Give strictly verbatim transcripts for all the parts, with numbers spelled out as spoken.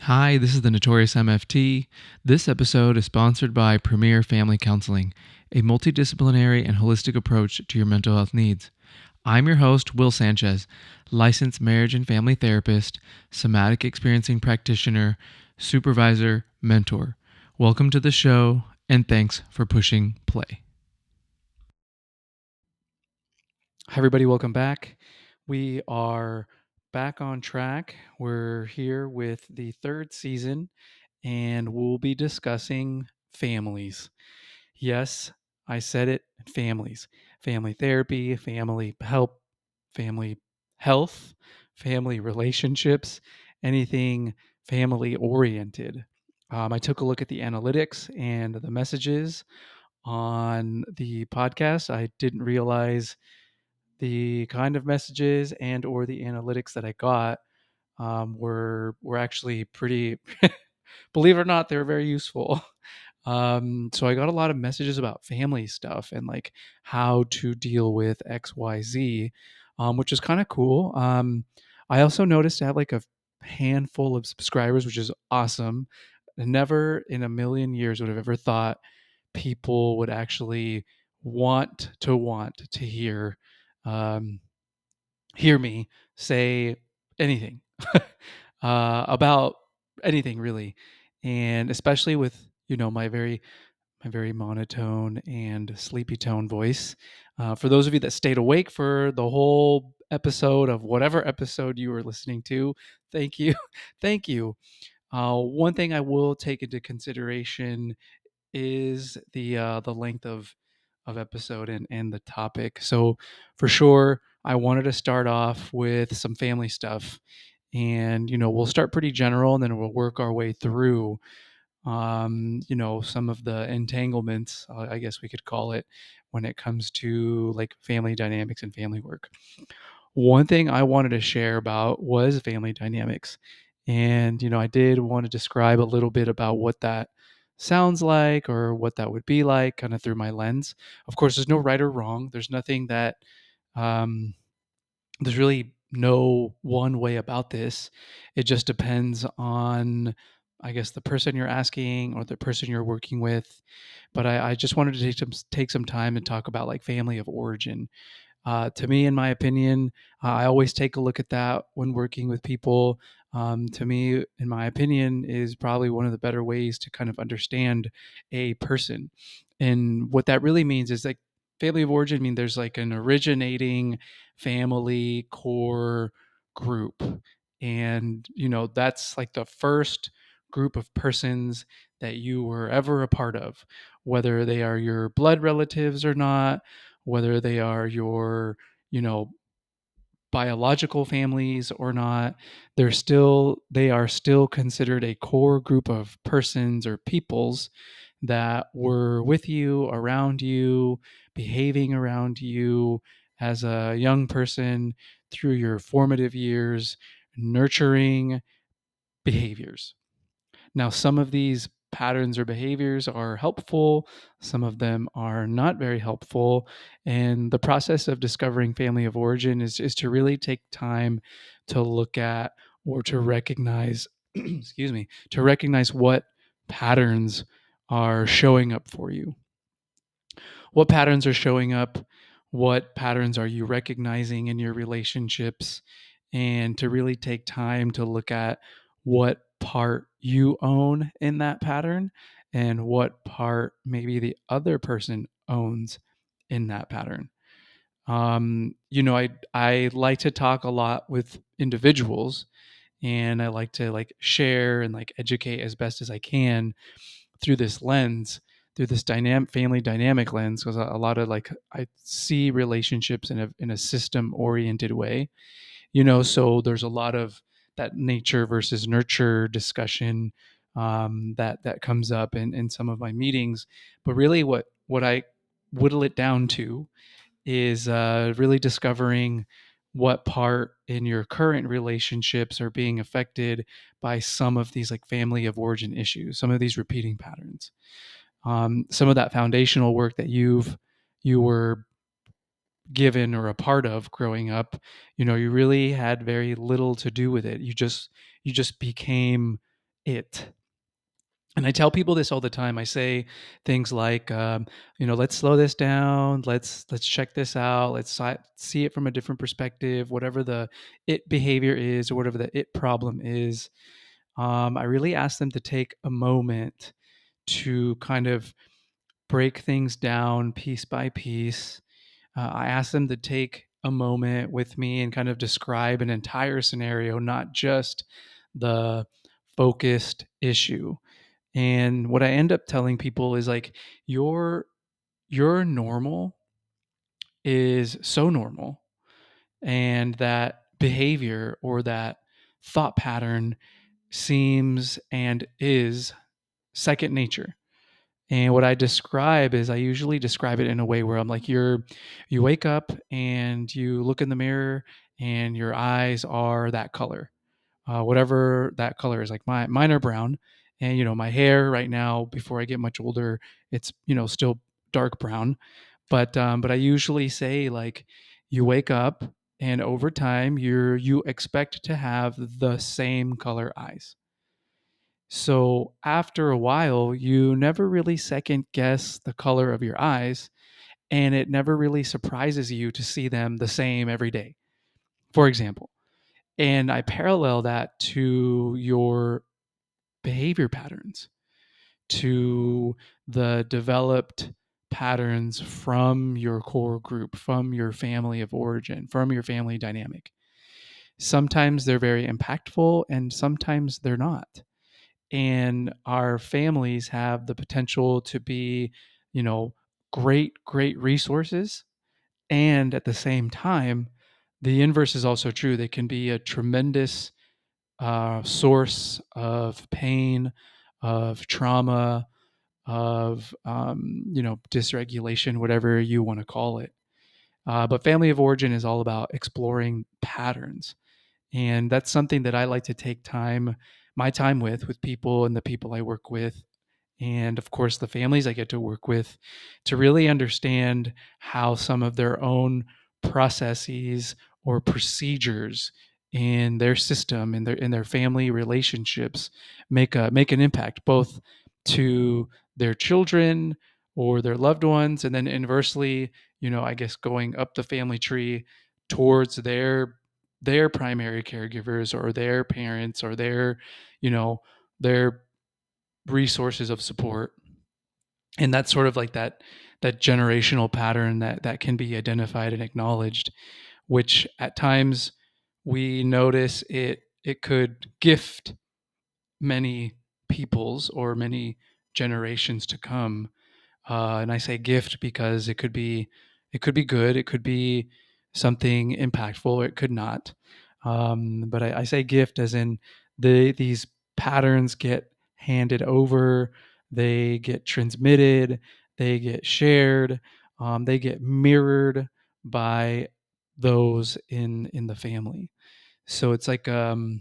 Hi, this is the Notorious M F T. This episode is sponsored by Premier Family Counseling, a multidisciplinary and holistic approach to your mental health needs. I'm your host, Will Sanchez, licensed marriage and family therapist, somatic experiencing practitioner, supervisor, mentor. Welcome to the show, and thanks for pushing play. Hi, everybody. Welcome back. We are back on track. We're here with the third season, and we'll be discussing families. Yes, I said it, families. Family therapy, family help, family health, family relationships, anything family oriented. Um, I took a look at the analytics and the messages on the podcast. I didn't realize the kind of messages and or the analytics that I got um, were were actually pretty. Believe it or not, they were very useful. Um, so I got a lot of messages about family stuff and like how to deal with X Y Z, um, which is kind of cool. Um, I also noticed I have like a handful of subscribers, which is awesome. Never in a million years would have ever thought people would actually want to want to hear um, hear me say anything uh, about anything really, and especially with you know my very my very monotone and sleepy tone voice. Uh, for those of you that stayed awake for the whole episode of whatever episode you were listening to, thank you, thank you. Uh, one thing I will take into consideration is the uh, the length of of episode and and the topic. So for sure, I wanted to start off with some family stuff, and you know we'll start pretty general, and then we'll work our way through. Um, you know some of the entanglements, uh, I guess we could call it, when it comes to like family dynamics and family work. One thing I wanted to share about was family dynamics. And, you know, I did want to describe a little bit about what that sounds like or what that would be like, kind of through my lens. Of course, there's no right or wrong. There's nothing that, um, there's really no one way about this. It just depends on, I guess, the person you're asking or the person you're working with. But I, I just wanted to take some, take some time and talk about like family of origin. Uh, to me, in my opinion, uh, I always take a look at that when working with people. Um, to me, in my opinion, is probably one of the better ways to kind of understand a person. And what that really means is like family of origin, I mean, there's like an originating family core group. And, you know, that's like the first group of persons that you were ever a part of, whether they are your blood relatives or not, whether they are your, you know, biological families or not. They're still they are still considered a core group of persons or peoples that were with you, around you, behaving around you as a young person through your formative years, nurturing behaviors. Now, some of these patterns or behaviors are helpful, some of them are not very helpful. And the process of discovering family of origin is, is to really take time to look at or to recognize, excuse me, to recognize what patterns are showing up for you. What patterns are showing up? What patterns are you recognizing in your relationships? And to really take time to look at what part you own in that pattern and what part maybe the other person owns in that pattern. Um, you know, I I like to talk a lot with individuals, and I like to like share and like educate as best as I can through this lens, through this dynamic family dynamic lens, because a, a lot of like I see relationships in a in a system oriented way, you know. So there's a lot of that nature versus nurture discussion um, that that comes up in in some of my meetings. But really, what what I whittle it down to is uh, really discovering what part in your current relationships are being affected by some of these like family of origin issues, some of these repeating patterns, um, some of that foundational work that you've you were given or a part of growing up. You know, you really had very little to do with it. You just you just became it. And I tell people this all the time. I say things like, um, you know, let's slow this down. Let's let's check this out. Let's si- see it from a different perspective. Whatever the it behavior is, or whatever the it problem is, um, I really ask them to take a moment to kind of break things down piece by piece. Uh, I ask them to take a moment with me and kind of describe an entire scenario, not just the focused issue. And what I end up telling people is like your your normal is so normal, and that behavior or that thought pattern seems and is second nature. And what I describe is I usually describe it in a way where I'm like, you're you wake up and you look in the mirror and your eyes are that color, uh, whatever that color is. Like my mine are brown, and you know my hair right now. Before I get much older, it's you know still dark brown, but um, but I usually say like, you wake up and over time you're you expect to have the same color eyes. So after a while, you never really second guess the color of your eyes, and it never really surprises you to see them the same every day, for example. And I parallel that to your behavior patterns, to the developed patterns from your core group, from your family of origin, from your family dynamic. Sometimes they're very impactful and sometimes they're not. And our families have the potential to be, you know, great, great resources. And at the same time, the inverse is also true. They can be a tremendous uh, source of pain, of trauma, of um, you know dysregulation, whatever you want to call it. Uh, but family of origin is all about exploring patterns, and that's something that I like to take time, my time with with people and the people I work with, and of course the families I get to work with, to really understand how some of their own processes or procedures in their system in their in their family relationships make a make an impact both to their children or their loved ones, and then inversely, you know, I guess going up the family tree towards their their primary caregivers or their parents or their, you know, their resources of support. And that's sort of like that that generational pattern that that can be identified and acknowledged, which at times we notice it it could gift many peoples or many generations to come. Uh, and I say gift because it could be it could be good, it could be something impactful, or it could not. Um, but I, I say gift as in the these patterns get handed over, they get transmitted, they get shared, um, they get mirrored by those in in the family. So it's like um,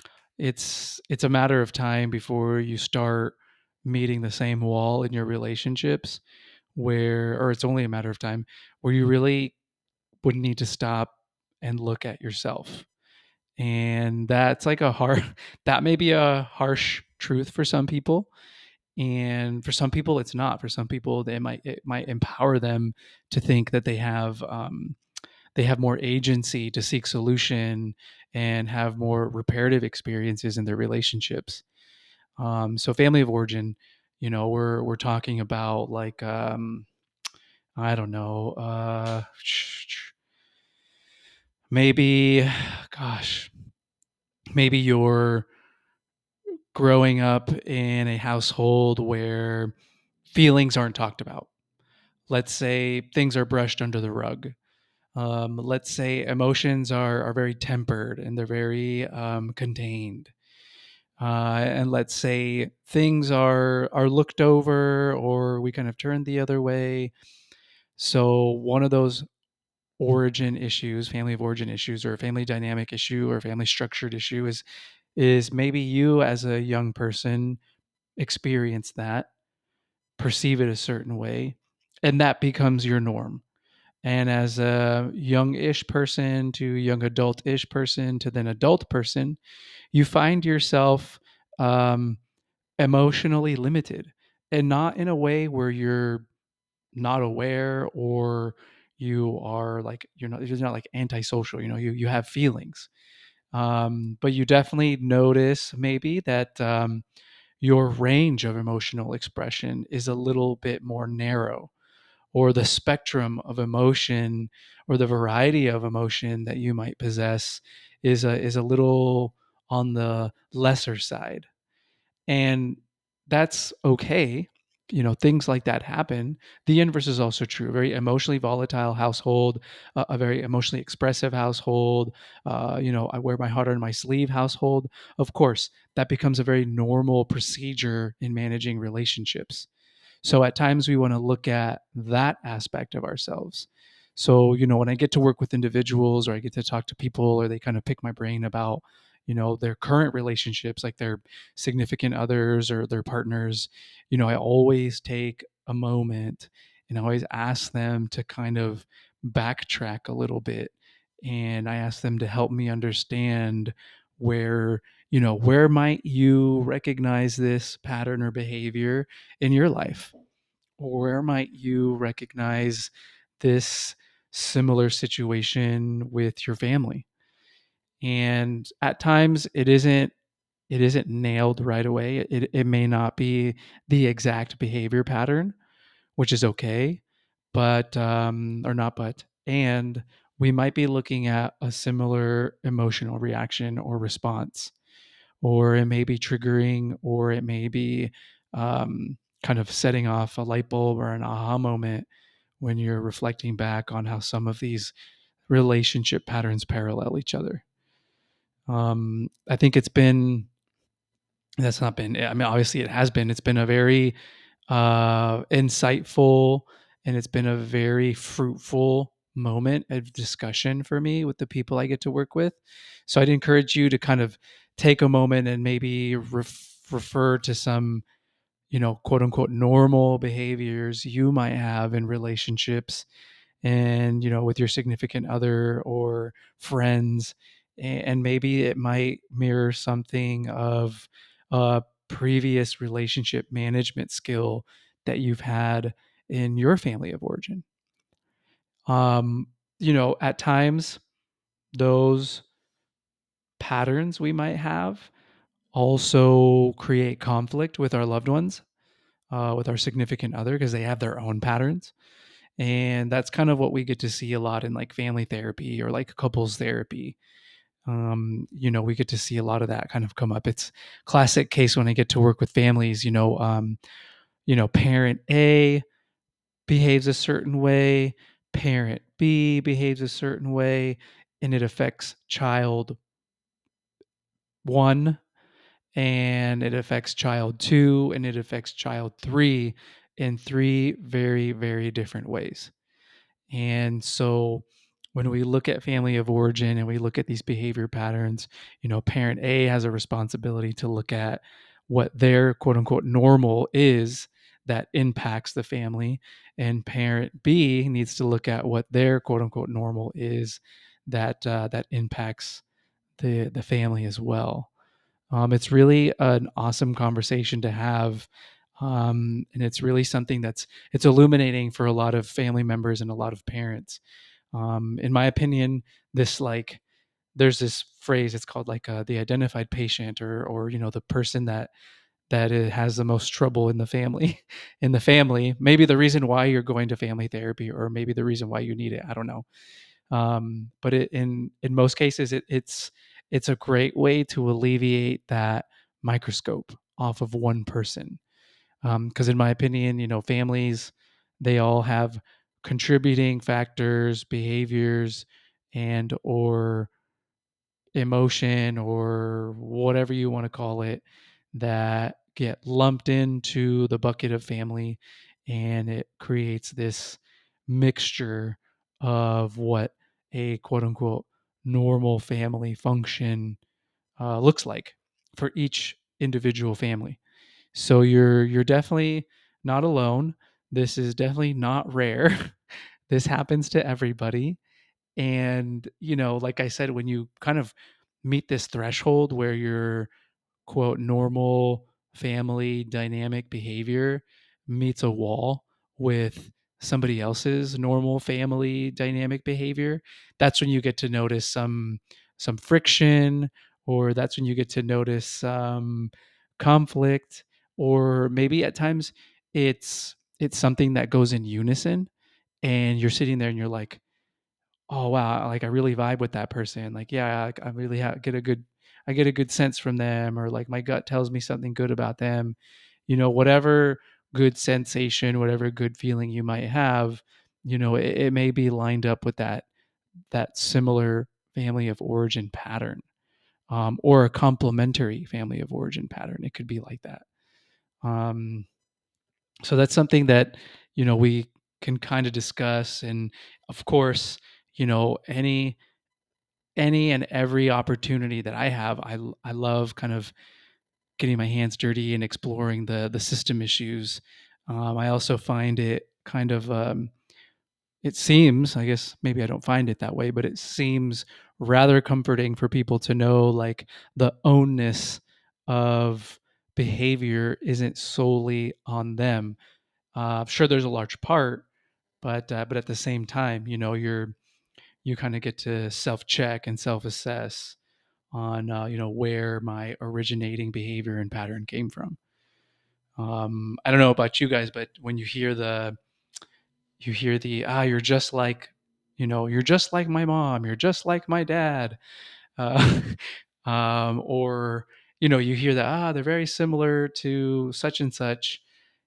it's it's a matter of time before you start meeting the same wall in your relationships, where or it's only a matter of time where you really would need to stop and look at yourself. And that's like a hard that may be a harsh truth for some people, and for some people it's not. For some people they might it might empower them to think that they have um, they have more agency to seek solution and have more reparative experiences in their relationships. Um, so family of origin, you know, we're we're talking about like um, I don't know, uh, maybe, gosh, maybe you're growing up in a household where feelings aren't talked about. Let's say things are brushed under the rug. Um, let's say emotions are are very tempered and they're very um, contained. Uh, and let's say things are are looked over or we kind of turn the other way. So one of those origin issues, family of origin issues, or a family dynamic issue, or a family structured issue is is maybe you as a young person experience that, perceive it a certain way, and that becomes your norm. And as a young-ish person to young adult-ish person to then adult person, you find yourself um, emotionally limited, and not in a way where you're not aware or you are like you're not you're not like antisocial. You know, you you have feelings, um, but you definitely notice maybe that um, your range of emotional expression is a little bit more narrow, or the spectrum of emotion or the variety of emotion that you might possess is a is a little on the lesser side. And that's okay. You know, things like that happen. The inverse is also true. A very emotionally volatile household, a, a very emotionally expressive household, uh, you know, I wear my heart on my sleeve household. Of course, that becomes a very normal procedure in managing relationships. So at times we want to look at that aspect of ourselves. So, you know, when I get to work with individuals or I get to talk to people or they kind of pick my brain about, you know, their current relationships, like their significant others or their partners, you know, I always take a moment and I always ask them to kind of backtrack a little bit. And I ask them to help me understand where, you know, where might you recognize this pattern or behavior in your life? Or where might you recognize this similar situation with your family? And at times it isn't it isn't nailed right away. It it may not be the exact behavior pattern, which is okay, but um or not but and we might be looking at a similar emotional reaction or response, or it may be triggering, or it may be um, kind of setting off a light bulb or an aha moment when you're reflecting back on how some of these relationship patterns parallel each other. Um, I think it's been, that's not been, I mean, obviously it has been, it's been a very uh, insightful and it's been a very fruitful moment of discussion for me with the people I get to work with. So I'd encourage you to kind of take a moment and maybe ref- refer to some, you know, quote unquote normal behaviors you might have in relationships and, you know, with your significant other or friends. And maybe it might mirror something of a previous relationship management skill that you've had in your family of origin. Um, you know, at times those patterns we might have also create conflict with our loved ones, uh, with our significant other, because they have their own patterns. And that's kind of what we get to see a lot in like family therapy or like couples therapy. Um, you know, we get to see a lot of that kind of come up. It's classic case when I get to work with families, you know, um, you know, parent A behaves a certain way, parent B behaves a certain way, and it affects child one, and it affects child two, and it affects child three in three very, very different ways. And so when we look at family of origin and we look at these behavior patterns, you know, parent A has a responsibility to look at what their quote unquote normal is that impacts the family. And parent B needs to look at what their quote unquote normal is that uh, that impacts the the family as well. Um, it's really an awesome conversation to have. Um, and it's really something that's it's illuminating for a lot of family members and a lot of parents. Um, in my opinion, this like there's this phrase, it's called like uh, the identified patient, or or you know, the person that that it has the most trouble in the family in the family. Maybe the reason why you're going to family therapy, or maybe the reason why you need it. I don't know. Um, but it, in in most cases, it, it's it's a great way to alleviate that microscope off of one person. Because in my opinion, you know, families, they all have contributing factors, behaviors, and or emotion, or whatever you want to call it, that get lumped into the bucket of family, and it creates this mixture of what a quote unquote normal family function uh, looks like for each individual family. So you're you're definitely not alone. This is definitely not rare. This happens to everybody. And, you know, like I said, when you kind of meet this threshold where you're quote normal family dynamic behavior meets a wall with somebody else's normal family dynamic behavior, that's when you get to notice some some friction, or that's when you get to notice some conflict, or maybe at times it's it's something that goes in unison, and you're sitting there and you're like, oh wow, like I really vibe with that person. Like, yeah, like, I really ha- get a good, I get a good sense from them, or like my gut tells me something good about them. You know, whatever good sensation, whatever good feeling you might have, you know, it, it may be lined up with that that similar family of origin pattern, um, or a complementary family of origin pattern. It could be like that. Um, so that's something that, you know, we can kind of discuss, and of course, you know, any any and every opportunity that I have, I I love kind of getting my hands dirty and exploring the the system issues. Um, I also find it kind of um, it seems, I guess maybe I don't find it that way, but it seems rather comforting for people to know like the ownness of behavior isn't solely on them. Uh, sure, there's a large part, but uh, but at the same time, you know, you're you kind of get to self check and self assess on uh, you know where my originating behavior and pattern came from. Um, I don't know about you guys, but when you hear the you hear the ah, you're just like, you know, you're just like my mom, you're just like my dad, uh, um, or you know, you hear that ah, they're very similar to such and such.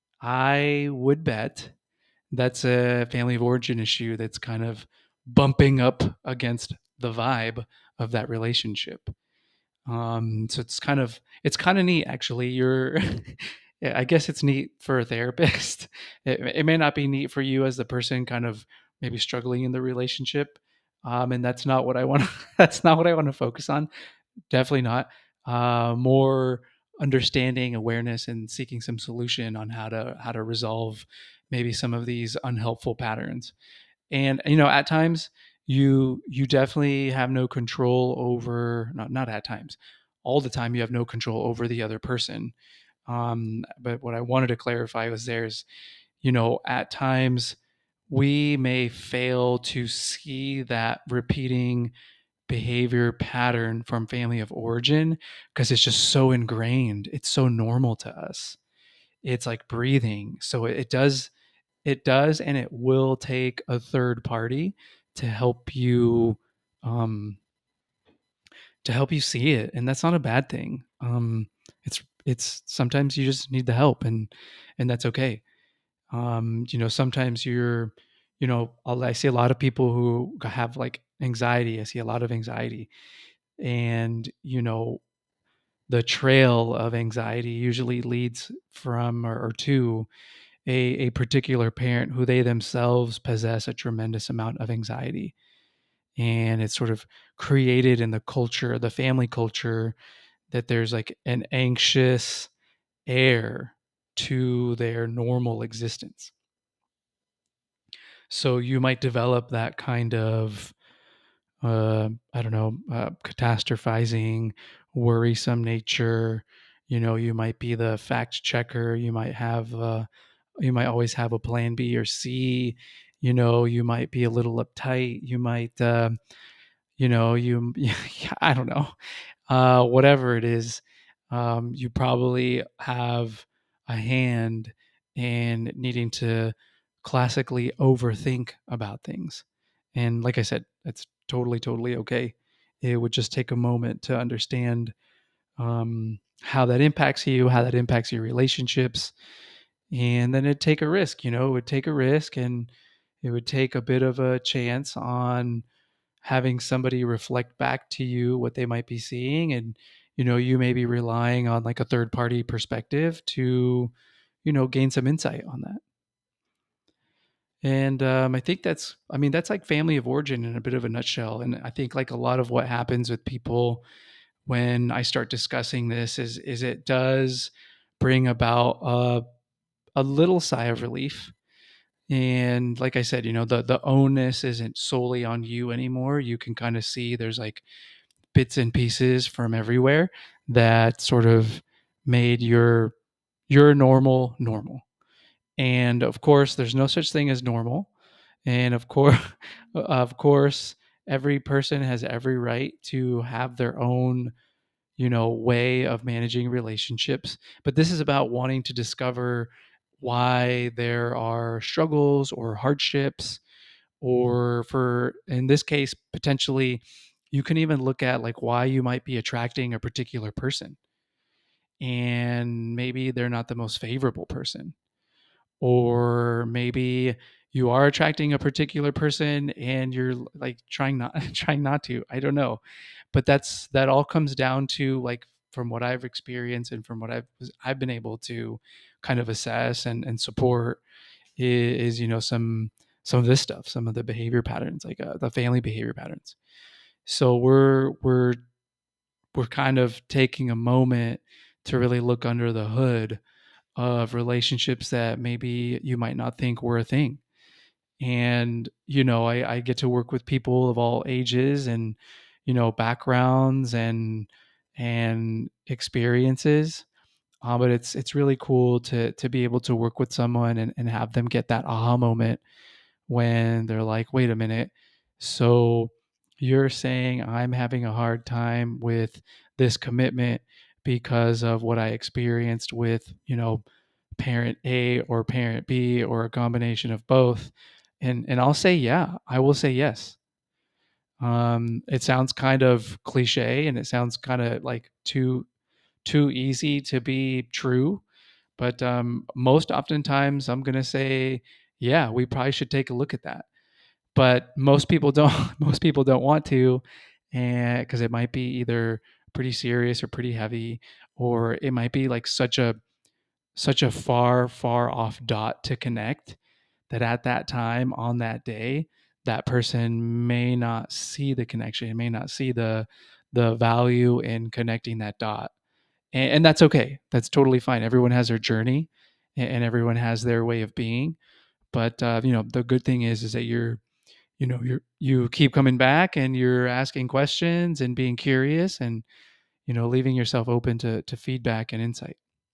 I would bet that's a family of origin issue that's kind of bumping up against the vibe of that relationship. Um, so it's kind of it's kind of neat actually. You're yeah, I guess it's neat for a therapist. It, it may not be neat for you as the person kind of maybe struggling in the relationship. Um, and that's not what I want. That's not what I want to focus on. Definitely not. Uh, more understanding, awareness, and seeking some solution on how to how to resolve maybe some of these unhelpful patterns. And you know, at times you you definitely have no control over, not not at times, all the time you have no control over the other person. Um, but what I wanted to clarify was there's, you know, at times we may fail to see that repeating behavior pattern from family of origin because it's just so ingrained. It's so normal to us. It's like breathing. So it, it does it does and it will take a third party to help you um to help you see it, and that's not a bad thing. Um it's it's sometimes you just need the help, and and that's okay. Um you know, sometimes you're you know, I'll- I see a lot of people who have like anxiety. I see a lot of anxiety, and you know, the trail of anxiety usually leads from or, or to a, a particular parent who they themselves possess a tremendous amount of anxiety. And it's sort of created in the culture, the family culture, that there's like an anxious air to their normal existence. So you might develop that kind of, uh, I don't know, uh, catastrophizing, worrisome nature. You know, you might be the fact checker. You might have, uh, you might always have a plan B or C. You know, you might be a little uptight. You might, uh, you know, you, I don't know, uh, whatever it is. Um, you probably have a hand in needing to classically overthink about things. And like I said, that's totally, totally okay. It would just take a moment to understand um, how that impacts you, how that impacts your relationships. And then it'd take a risk, you know, it would take a risk, and it would take a bit of a chance on having somebody reflect back to you what they might be seeing. And, you know, you may be relying on like a third party perspective to, you know, gain some insight on that. And um, I think that's, I mean, that's like family of origin in a bit of a nutshell. And I think like a lot of what happens with people when I start discussing this is, is it does bring about a, a little sigh of relief. And like I said, you know, the, the onus isn't solely on you anymore. You can kind of see there's like bits and pieces from everywhere that sort of made your your normal normal. And of course, there's no such thing as normal. And of course, of course, every person has every right to have their own, you know, way of managing relationships. But this is about wanting to discover why there are struggles or hardships, or for, in this case, potentially, you can even look at like why you might be attracting a particular person. And maybe they're not the most favorable person, or maybe you are attracting a particular person and you're like trying not trying not to. I don't know, but that's that all comes down to, like, from what I've experienced and from what I've I've been able to kind of assess and and support is, is you know, some some of this stuff, some of the behavior patterns, like uh, the family behavior patterns. So we're we're we're kind of taking a moment to really look under the hood of relationships that maybe you might not think were a thing. And, you know, I, I get to work with people of all ages and, you know, backgrounds and and experiences. Uh, but it's it's really cool to to be able to work with someone and, and have them get that aha moment when they're like, wait a minute, so you're saying I'm having a hard time with this commitment because of what I experienced with, you know, parent A or parent B or a combination of both. And and I'll say, yeah, I will say yes. Um, it sounds kind of cliche and it sounds kind of like too too easy to be true. But um, most oftentimes I'm gonna say, yeah, we probably should take a look at that. But most people don't most people don't want to, and because it might be either pretty serious or pretty heavy, or it might be like such a such a far, far off dot to connect that at that time on that day, that person may not see the connection, may not see the the value in connecting that dot. And, and that's okay. That's totally fine. Everyone has their journey and, and everyone has their way of being. But uh, you know, the good thing is is that you're you know you're you keep coming back and you're asking questions and being curious and, you know, leaving yourself open to to feedback and insight.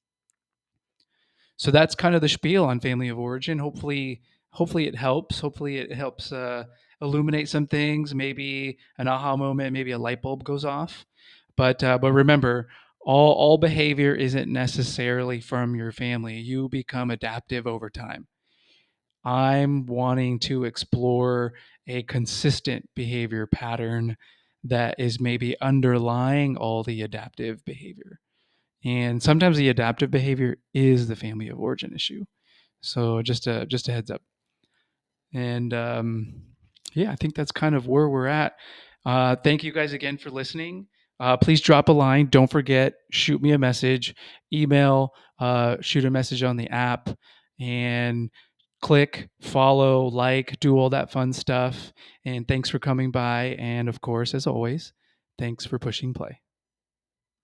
So that's kind of the spiel on family of origin. Hopefully, hopefully it helps. Hopefully it helps uh, illuminate some things. Maybe an aha moment. Maybe a light bulb goes off. But uh, but remember, all all behavior isn't necessarily from your family. You become adaptive over time. I'm wanting to explore a consistent behavior pattern that is maybe underlying all the adaptive behavior. And sometimes the adaptive behavior is the family of origin issue. So just a just a heads up. And um, yeah, I think that's kind of where we're at. Uh, thank you guys again for listening. Uh, please drop a line. Don't forget, shoot me a message, email, uh, shoot a message on the app, and click, follow, like, do all that fun stuff. And thanks for coming by. And of course, as always, thanks for pushing play.